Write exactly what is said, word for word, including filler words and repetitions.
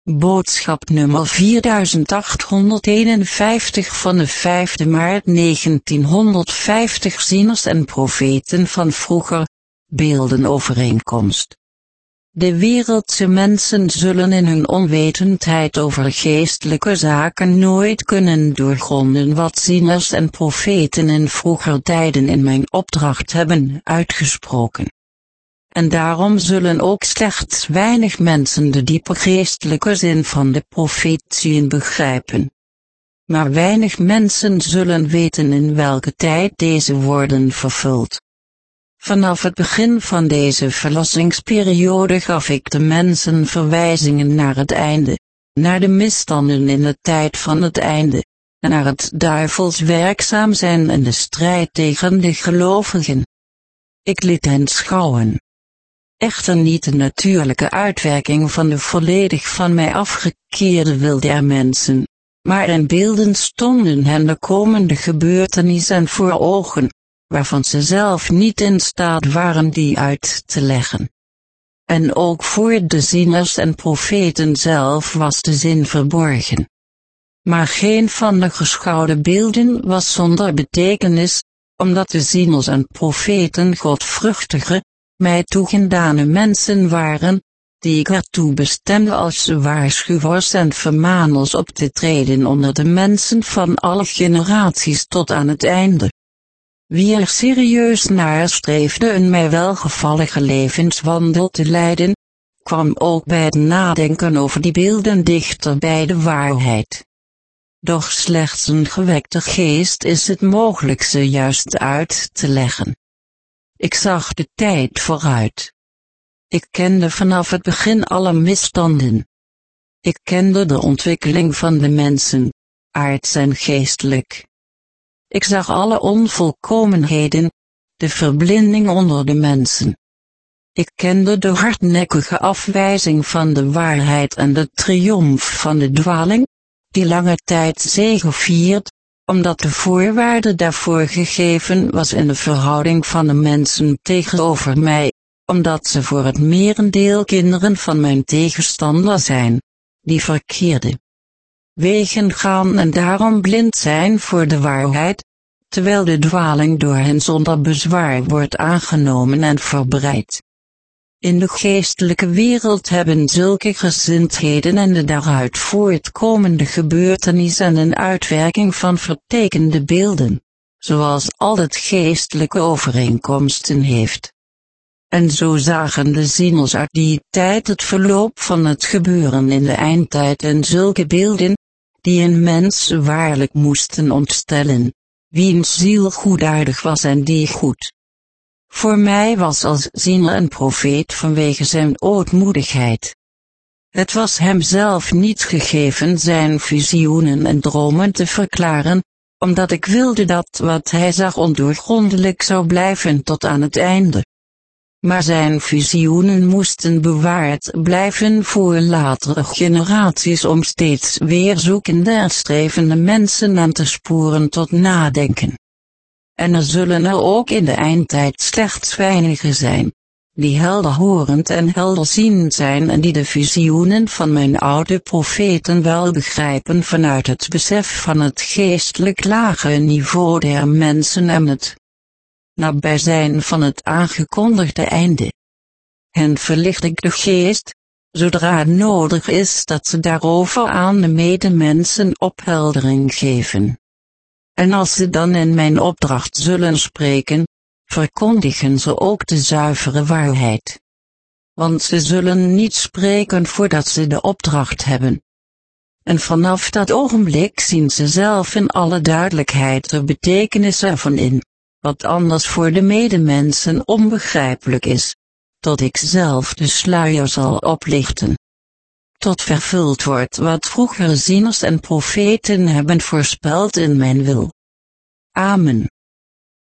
Boodschap nummer vierduizend achthonderdeenenvijftig van de vijfde maart negentienhonderdvijftig. Zieners en profeten van vroeger, beeldenovereenkomst. De wereldse mensen zullen in hun onwetendheid over geestelijke zaken nooit kunnen doorgronden wat zieners en profeten in vroeger tijden in mijn opdracht hebben uitgesproken. En daarom zullen ook slechts weinig mensen de diepe geestelijke zin van de profetieën begrijpen. Maar weinig mensen zullen weten in welke tijd deze worden vervuld. Vanaf het begin van deze verlossingsperiode gaf ik de mensen verwijzingen naar het einde, naar de misstanden in de tijd van het einde, naar het duivels werkzaam zijn en de strijd tegen de gelovigen. Ik liet hen schouwen. Echter niet de natuurlijke uitwerking van de volledig van mij afgekeerde wil der mensen, maar in beelden stonden hen de komende gebeurtenissen voor ogen, waarvan ze zelf niet in staat waren die uit te leggen. En ook voor de zieners en profeten zelf was de zin verborgen. Maar geen van de geschouwde beelden was zonder betekenis, omdat de zieners en profeten godvruchtige, mij toegedane mensen waren, die ik ertoe bestemde als waarschuwers en vermaners op te treden onder de mensen van alle generaties tot aan het einde. Wie er serieus naar streefde een mij welgevallige levenswandel te leiden, kwam ook bij het nadenken over die beelden dichter bij de waarheid. Doch slechts een gewekte geest is het mogelijk ze juist uit te leggen. Ik zag de tijd vooruit. Ik kende vanaf het begin alle misstanden. Ik kende de ontwikkeling van de mensen, aards en geestelijk. Ik zag alle onvolkomenheden, de verblinding onder de mensen. Ik kende de hardnekkige afwijzing van de waarheid en de triomf van de dwaling, die lange tijd zegeviert, omdat de voorwaarde daarvoor gegeven was in de verhouding van de mensen tegenover mij, omdat ze voor het merendeel kinderen van mijn tegenstander zijn, die verkeerde wegen gaan en daarom blind zijn voor de waarheid, terwijl de dwaling door hen zonder bezwaar wordt aangenomen en verbreid. In de geestelijke wereld hebben zulke gezindheden en de daaruit voortkomende gebeurtenissen een uitwerking van vertekende beelden, zoals al het geestelijke overeenkomsten heeft. En zo zagen de zieners uit die tijd het verloop van het gebeuren in de eindtijd en zulke beelden, die een mens waarlijk moesten ontstellen, wiens ziel goedaardig was en die goed. Voor mij was als ziener en profeet vanwege zijn ootmoedigheid. Het was hem zelf niet gegeven zijn visioenen en dromen te verklaren, omdat ik wilde dat wat hij zag ondoorgrondelijk zou blijven tot aan het einde. Maar zijn visioenen moesten bewaard blijven voor latere generaties om steeds weer zoekende en strevende mensen aan te sporen tot nadenken. En er zullen er ook in de eindtijd slechts weinigen zijn, die helderhorend en helderziend zijn en die de visioenen van mijn oude profeten wel begrijpen vanuit het besef van het geestelijk lage niveau der mensen en het nabijzijn van het aangekondigde einde. Hen verlicht ik de geest, zodra het nodig is dat ze daarover aan de medemensen opheldering geven. En als ze dan in mijn opdracht zullen spreken, verkondigen ze ook de zuivere waarheid. Want ze zullen niet spreken voordat ze de opdracht hebben. En vanaf dat ogenblik zien ze zelf in alle duidelijkheid de betekenis ervan in, wat anders voor de medemensen onbegrijpelijk is, tot ik zelf de sluier zal oplichten. Tot vervuld wordt wat vroegere zieners en profeten hebben voorspeld in mijn wil. Amen.